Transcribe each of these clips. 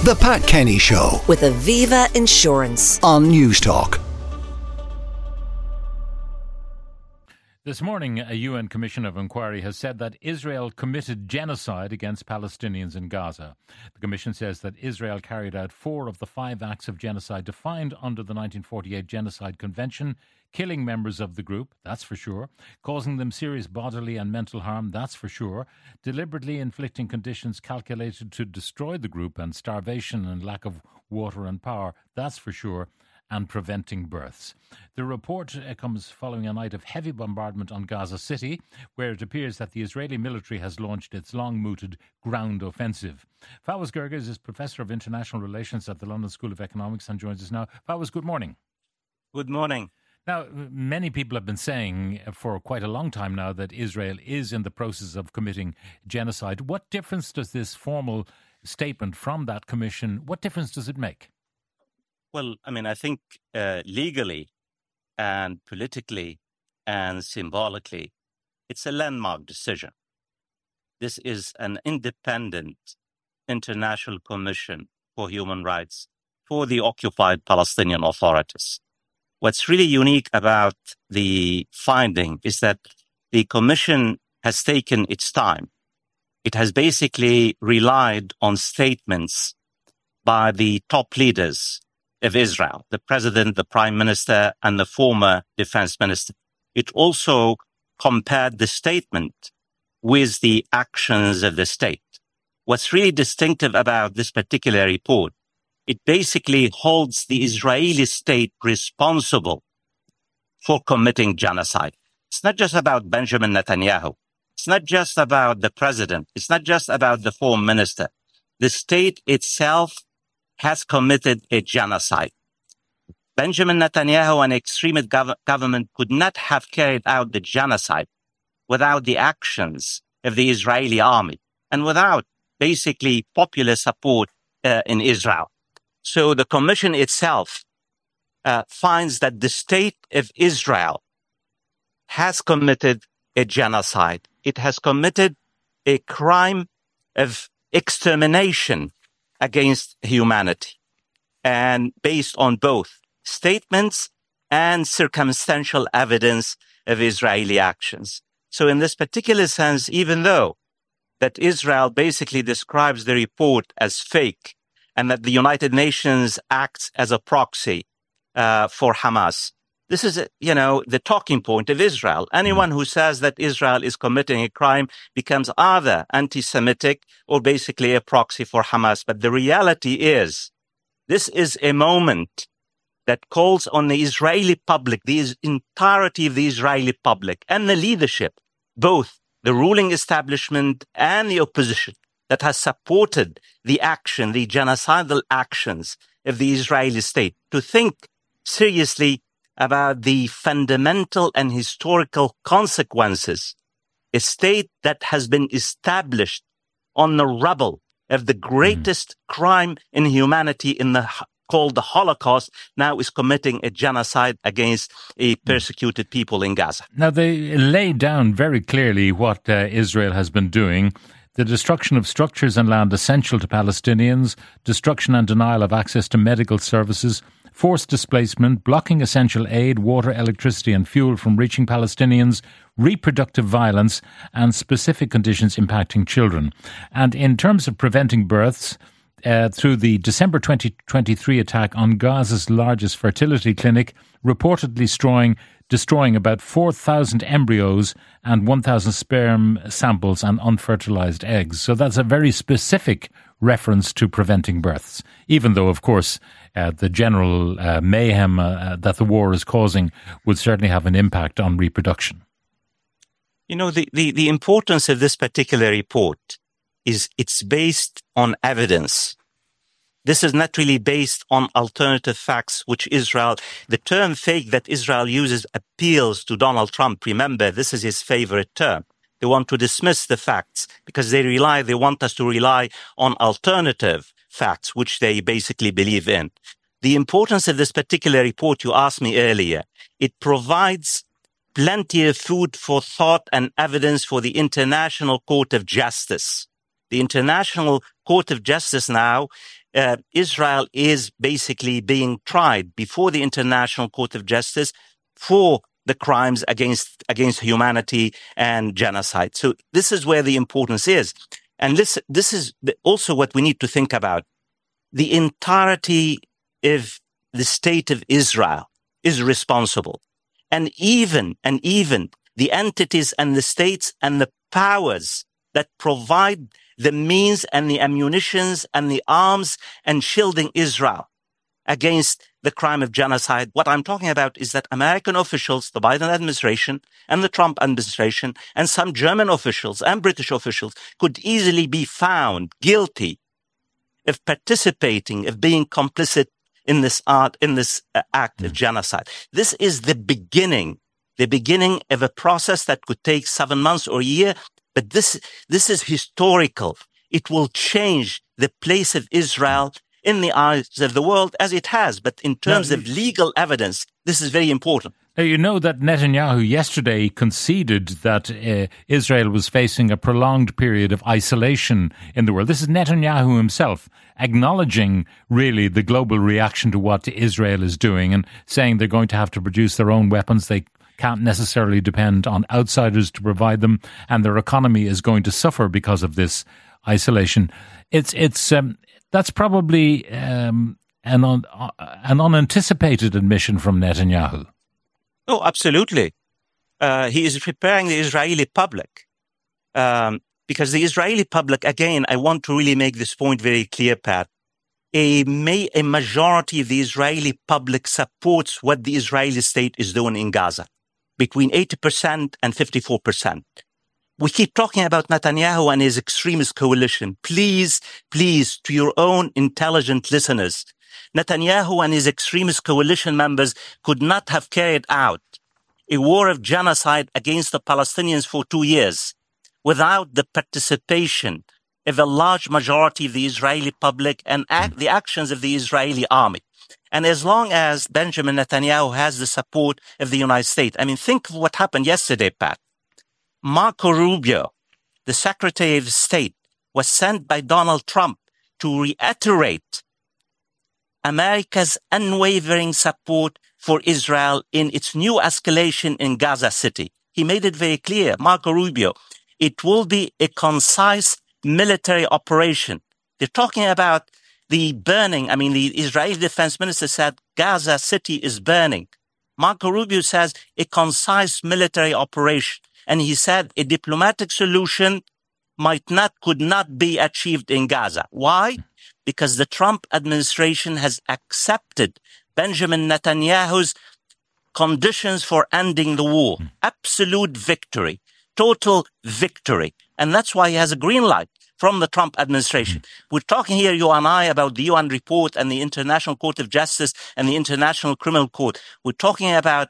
The Pat Kenny Show with Aviva Insurance on Newstalk. This morning, a UN Commission of Inquiry has said that Israel committed genocide against Palestinians in Gaza. The Commission says that Israel carried out 4 of the 5 acts of genocide defined under the 1948 Genocide Convention, killing members of the group, that's for sure, causing them serious bodily and mental harm, that's for sure, deliberately inflicting conditions calculated to destroy the group and starvation and lack of water and power, that's for sure, and preventing births. The report comes following a night of heavy bombardment on Gaza City, where it appears that the Israeli military has launched its long-mooted ground offensive. Fawaz Gerges is Professor of International Relations at the London School of Economics and joins us now. Fawaz, good morning. Good morning. Now, many people have been saying for quite a long time now that Israel is in the process of committing genocide. What difference does this formal statement from that commission, what difference does it make? Well, I think legally and politically and symbolically, it's a landmark decision. This is an independent international commission for human rights for the occupied Palestinian authorities. What's really unique about the finding is that the commission has taken its time. It has basically relied on statements by the top leaders of Israel, the president, the prime minister, and the former defense minister. It also compared the statement with the actions of the state. What's really distinctive about this particular report, it basically holds the Israeli state responsible for committing genocide. It's not just about Benjamin Netanyahu. It's not just about the president. It's not just about the foreign minister. The state itself has committed a genocide. Benjamin Netanyahu and extremist government could not have carried out the genocide without the actions of the Israeli army and without basically popular support in Israel. So the commission itself finds that the state of Israel has committed a genocide. It has committed a crime of extermination against humanity, and based on both statements and circumstantial evidence of Israeli actions. So in this particular sense, even though that Israel basically describes the report as fake and that the United Nations acts as a proxy for Hamas, this is, the talking point of Israel. Anyone who says that Israel is committing a crime becomes either anti-Semitic or basically a proxy for Hamas. But the reality is, this is a moment that calls on the Israeli public, the entirety of the Israeli public and the leadership, both the ruling establishment and the opposition, that has supported the action, the genocidal actions of the Israeli state, to think seriously about the fundamental and historical consequences. A state that has been established on the rubble of the greatest crime in humanity called the Holocaust, now is committing a genocide against a persecuted people in Gaza. Now, they lay down very clearly what Israel has been doing. The destruction of structures and land essential to Palestinians, destruction and denial of access to medical services, forced displacement, blocking essential aid, water, electricity and fuel from reaching Palestinians, reproductive violence and specific conditions impacting children. And in terms of preventing births, through the December 2023 attack on Gaza's largest fertility clinic, reportedly destroying about 4,000 embryos and 1,000 sperm samples and unfertilized eggs. So that's a very specific reference to preventing births, even though, of course, the general mayhem that the war is causing would certainly have an impact on reproduction. The importance of this particular report is it's based on evidence. This is not really based on alternative facts, which the term fake that Israel uses appeals to Donald Trump. Remember, this is his favorite term. They want to dismiss the facts because they want us to rely on alternative facts, which they basically believe in. The importance of this particular report, you asked me earlier, it provides plenty of food for thought and evidence for the International Court of Justice. The International Court of Justice now Israel is basically being tried before the International Court of Justice for the crimes against humanity and genocide. So this is where the importance is. And this is also what we need to think about. The entirety of the state of Israel is responsible. And even the entities and the states and the powers that provide the means and the ammunitions and the arms and shielding Israel against the crime of genocide. What I'm talking about is that American officials, the Biden administration and the Trump administration, and some German officials and British officials could easily be found guilty of participating, of being complicit in this act of genocide. This is the beginning of a process that could take 7 months or a year. But this is historical. It will change the place of Israel in the eyes of the world, as it has. But in terms of legal evidence, this is very important. Now, you know that Netanyahu yesterday conceded that Israel was facing a prolonged period of isolation in the world. This is Netanyahu himself acknowledging really the global reaction to what Israel is doing and saying they're going to have to produce their own weapons. They can't necessarily depend on outsiders to provide them, and their economy is going to suffer because of this isolation. That's probably an unanticipated admission from Netanyahu. Oh, absolutely. He is preparing the Israeli public because the Israeli public, again, I want to really make this point very clear, Pat. A majority of the Israeli public supports what the Israeli state is doing in Gaza, between 80% and 54%. We keep talking about Netanyahu and his extremist coalition. Please, to your own intelligent listeners, Netanyahu and his extremist coalition members could not have carried out a war of genocide against the Palestinians for 2 years without the participation of a large majority of the Israeli public and the actions of the Israeli army. And as long as Benjamin Netanyahu has the support of the United States, I mean, think of what happened yesterday, Pat. Marco Rubio, the Secretary of State, was sent by Donald Trump to reiterate America's unwavering support for Israel in its new escalation in Gaza City. He made it very clear, Marco Rubio, it will be a concise military operation. They're talking about the burning. I mean, the Israeli defense minister said Gaza City is burning. Marco Rubio says a concise military operation. And he said a diplomatic solution could not be achieved in Gaza. Why? Because the Trump administration has accepted Benjamin Netanyahu's conditions for ending the war. Absolute victory, total victory. And that's why he has a green light from the Trump administration. We're talking here, you and I, about the UN report and the International Court of Justice and the International Criminal Court. We're talking about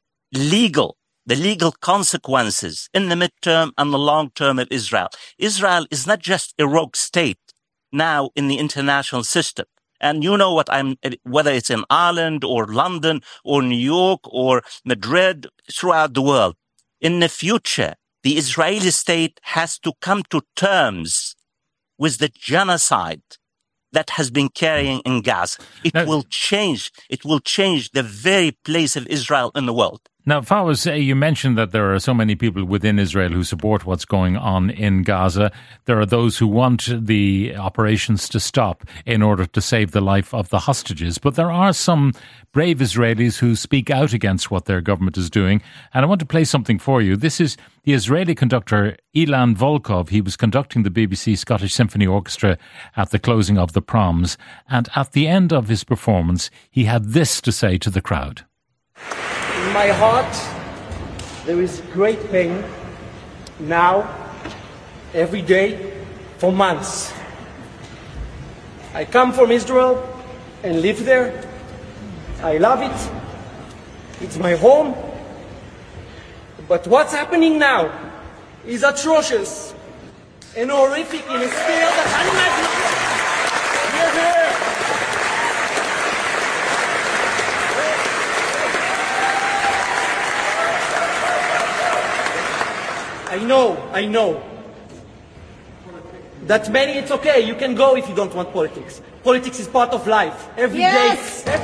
the legal consequences in the midterm and the long term of Israel. Israel is not just a rogue state now in the international system. And you know whether it's in Ireland or London or New York or Madrid, throughout the world. In the future, the Israeli state has to come to terms with the genocide that has been carrying in Gaza. It will change the very place of Israel in the world. Now, Fawaz, you mentioned that there are so many people within Israel who support what's going on in Gaza. There are those who want the operations to stop in order to save the life of the hostages. But there are some brave Israelis who speak out against what their government is doing. And I want to play something for you. This is the Israeli conductor Ilan Volkov. He was conducting the BBC Scottish Symphony Orchestra at the closing of the Proms. And at the end of his performance, he had this to say to the crowd. In my heart, there is great pain now, every day, for months. I come from Israel and live there. I love it. It's my home. But what's happening now is atrocious and horrific in a scale that's unimaginable. I know that many, it's okay, you can go if you don't want politics. Politics is part of life. Every day.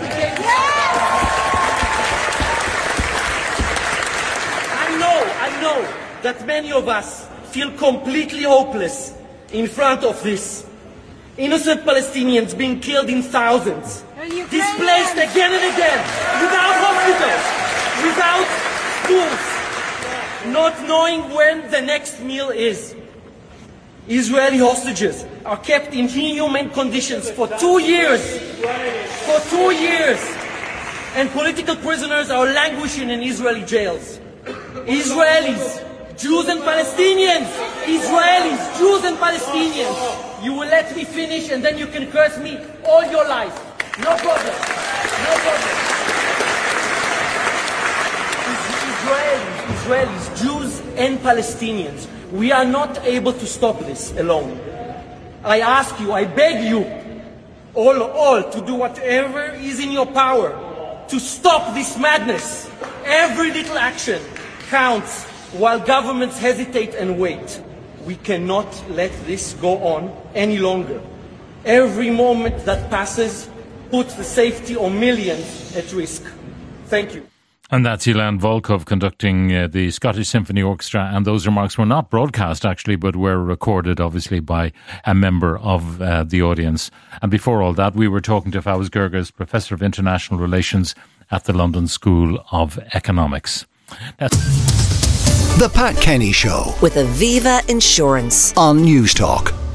I know that many of us feel completely hopeless in front of this. Innocent Palestinians being killed in thousands, displaced again and again, without hospitals, without schools, not knowing when the next meal is. Israeli hostages are kept in inhumane conditions for 2 years. For 2 years. And political prisoners are languishing in Israeli jails. Israelis, Jews and Palestinians. Israelis, Jews and Palestinians. You will let me finish and then you can curse me all your life. No problem. No problem. Israelis, Jews and Palestinians. We are not able to stop this alone. I ask you, I beg you, all to do whatever is in your power to stop this madness. Every little action counts while governments hesitate and wait. We cannot let this go on any longer. Every moment that passes puts the safety of millions at risk. Thank you. And that's Ilan Volkov conducting the Scottish Symphony Orchestra, and those remarks were not broadcast actually, but were recorded obviously by a member of the audience. And before all that, we were talking to Fawaz Gerges, Professor of International Relations at the London School of Economics. The Pat Kenny Show with Aviva Insurance on News Talk.